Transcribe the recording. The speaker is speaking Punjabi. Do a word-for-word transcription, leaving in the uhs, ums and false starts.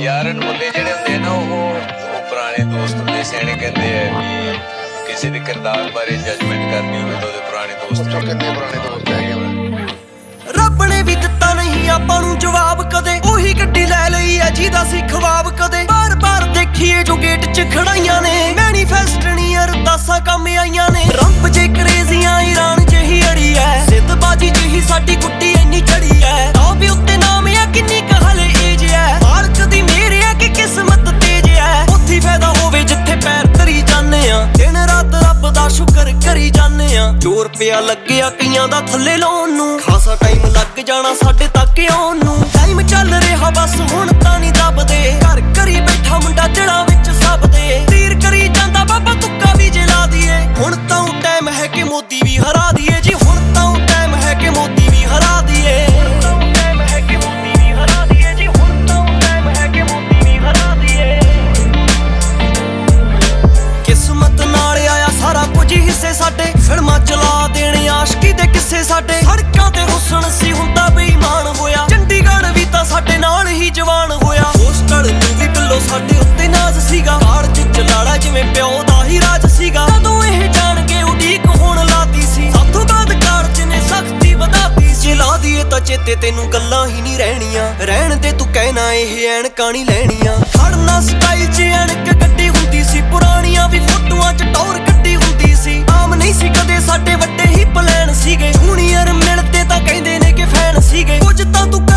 यार मुंडे ਜਿਹੜੇ ਹੁੰਦੇ ਨਾ ਉਹ ਪੁਰਾਣੇ ਦੋਸਤ ਹੁੰਦੇ ਸਿਆਣੇ ਕਹਿੰਦੇ ਆ ਕਿਸੇ ਦੇ ਕਿਰਦਾਰ ਬਾਰੇ ਜਜਮੈਂਟ ਕਰਨੀ ਹੋਵੇ ਤਾਂ ਉਹਦੇ ਪੁਰਾਣੇ ਦੋਸਤ ਜੋ ਕਹਿੰਦੇ ਪੁਰਾਣੇ ਦੋਸਤ ਹੈਗੇ। ਰੱਬ ਨੇ ਵੀ ਦਿੱਤਾ ਨਹੀਂ ਆਪਾਂ ਨੂੰ ਜਵਾਬ ਕਦੇ, ਉਹੀ ਗੱਡੀ ਲੈ ਲਈ ਐ ਜਿਹਦਾ ਸੀ ਖਵਾਬ ਕਦੇ। ਬਾਰ ਬਾਰ ਦੇਖੀਏ ਜੋ ਗੇਟ 'ਚ ਖੜਾਈਆਂ ਨੇ, ਮੈਨੀਫੈਸਟ ਨਹੀਂ ਅਰਦਾਸਾਂ ਕੰਮ ਆਈਆਂ ਨੇ। ਰੰਪ ਜੇ ਕਰੇਜ਼ੀਆਂ ਈਰਾਨ ਜਿਹੀ ਅੜੀ ਐ, ਸਿੱਧਬਾਜੀ ਜਿਹੀ ਸਾਡੀ ਗੁੱਡੀ ਇੰਨੀ ਚੜੀ ਐ। ਤਾਂ ਵੀ ਉੱਤੇ ਨਾਮ ਆ ਕਿੰਨੀ ਕ ਹਲੇ ਏਜ ਐ, ਮਾਲਕ ਦੀ ਮਿਹਰ ਐ ਕਿ ਕਿਸਮਤ ਤੇਜ ਐ। ਉੱਥੇ ਫਾਇਦਾ ਹੋਵੇ ਜਿੱਥੇ ਪੈਰ ਧਰੀ ਜਾਂਦੇ ਆ, ਦਿਨ ਰਾਤ ਰੱਬ ਦਾ ਸ਼ੁਕਰ ਕਰੀ ਜਾਂਦੇ ਆ। ਜ਼ੋਰ ਪਿਆ ਲੱਗਿਆ ਕਈਆਂ ਦਾ ਥੱਲੇ ਲਾਉਣ ਨੂੰ, ਖਾਸਾ ਟਾਈਮ ਲੱਗ ਜਾਣਾ ਸਾਡੇ ਤੱਕ ਆਉਣ ਨੂੰ। ਟਾਈਮ ਚੱਲ ਰਿਹਾ ਬਸ ਹੁਣ ਤਾਂ ਨਹੀਂ ਦੱਬਦੇ, ਘਰ ਕਰੀ ਬੈਠਾ ਮੁੰਡਾ ਜੜਾਂ ਵਿੱਚ ਸਭ ਦੇ। ਤੀਰ ਕਰੀ ਜਾਂਦਾ ਬਾਬਾ ਤੁੱਕਾ ਵੀ ਜੇ ਲਾ ਦੀਏ, ਹੁਣ ਤਾਂ ਉਹ ਟਾਈਮ ਹੈ ਕਿ ਮੋਦੀ ਵੀ ਹਰਾ ਦੀਏ ਜੀ। ਹੁਣ ਤਾਂ ਉਹ ਟਾਈਮ ਹੈ ਕਿ ਮੋਦੀ ਵੀ ਹਰਾ ਦੀਏ। ਕਿਸਮਤ ਨਾਲ ਆਇਆ ਸਾਰਾ ਕੁਝ ਹਿੱਸੇ ਸਾਡੇ, ਫਿਲਮਾਂ ਚਲਾ ਦੇਣੇ ਆਸ਼ਕੀ ਦੇ ਕਿੱਸੇ ਸਾਡੇ। ਸੜਕਾਂ ਤੇ ਹੁਸਨ ਸੀ ਹੁੰਦਾ ਬੇਈਮਾਨ ਹੋਇਆ, ਚੰਡੀਗੜ੍ਹ ਵੀ ਤਾਂ ਸਾਡੇ ਨਾਲ ਹੀ ਜਵਾਨ ਹੋਇਆ। ਹੋਸਟਲ ਨੂੰ ਵੀ ਬਿੱਲੋ ਸਾਡੇ ਉੱਤੇ ਨਾਜ਼ ਸੀਗਾ, ਕਾਲਜ ਚ ਲਾੜਾ ਜਿਵੇਂ ਪਿਓ ਦਾ ਹੀ ਰਾਜ ਸੀਗਾ। ਕਦੋਂ ਇਹ ਜਾਣਗੇ ਉਡੀਕ ਹੋਣ ਲਾਤੀ ਸੀ, ਸਾਥੋਂ ਬਾਅਦ ਕਾਲਜ ਨੇ ਸਖਤੀ ਵਧਾਤੀ ਸੀ। ਜੇ ਲਾ ਦੀਏ ਤਾਂ ਚੇਤੇ ਤੈਨੂੰ ਗੱਲਾਂ ਹੀ ਨਹੀਂ ਰਹਿਣੀਆਂ, ਰਹਿਣ ਦੇ ਤੂੰ ਕਹਿਣਾ ਇਹ ਐਨਕਾਂ ਨਹੀਂ ਲੈਣੀਆਂ। ਖੜਨਾ ਸਟਾਈਲ ਚ ਐਨਕ ਗੱਡੀ ਹੁੰਦੀ ਸੀ, ਪੁਰਾਣੀਆਂ ਵੀ ਫੋਟੋਆਂ ਚ ਟੌਰ ਕੱਢੀ ਹੁੰਦੀ ਸੀ। ਆਮ ਨਹੀਂ ਸੀ ਕਦੇ ਸਾਡੇ ਵੱਡੇ ਹੀ ਪਲਾਨ ਸੀਗੇ, ਜੂਨੀਅਰ ਮਿਲਦੇ ਤਾਂ ਕਹਿੰਦੇ ਨੇ ਕਿ ਫੈਨ ਸੀਗੇ। ਕੁਝ ਤਾਂ ਤੂੰ